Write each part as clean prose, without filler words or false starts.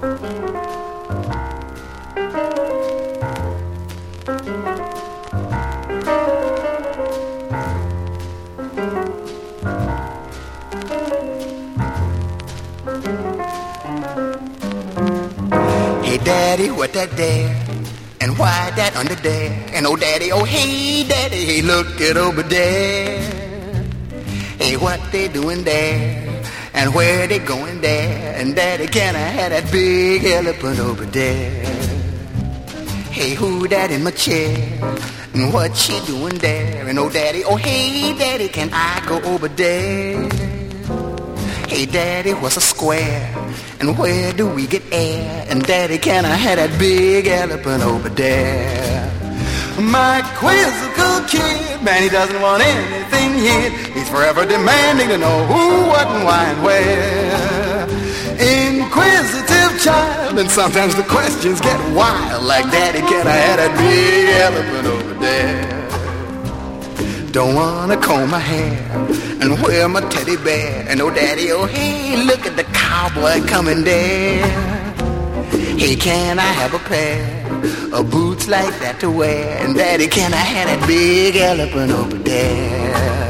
Hey daddy, what that there? And why that under there? And oh daddy, oh hey daddy, hey look it over there. Hey, what they doing there? And where they going there? And daddy, can I have that big elephant over there? Hey, who that in my chair? And what she doing there? And oh daddy, oh hey daddy, can I go over there? Hey daddy, what's a square? And where do we get air? And daddy, can I have that big elephant over there? My quizzical kid, man, he doesn't want anything hid. He's forever demanding to know who, what, and why, and where. Inquisitive child, and sometimes the questions get wild. Like, daddy, can I have that big elephant over there? Don't wanna comb my hair and wear my teddy bear. And oh daddy, oh hey, look at the cowboy coming there. Hey, can I have a pair of boots like that to wear? And daddy, can I have that big elephant over there?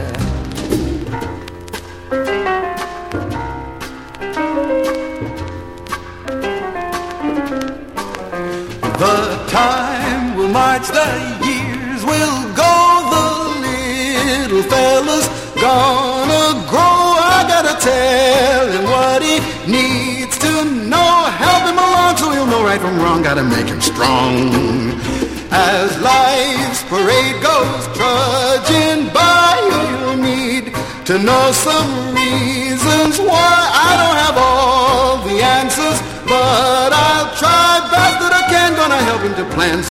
The time will march, the years will go, the little fella's gonna grow. I gotta tell him what he needs to know. Help him along so he'll know right from wrong. Gotta make him strong. As life's parade goes trudging by, he'll need to know some reasons why. I don't have all the answers, but I'll try best that I can. Gonna help him to plan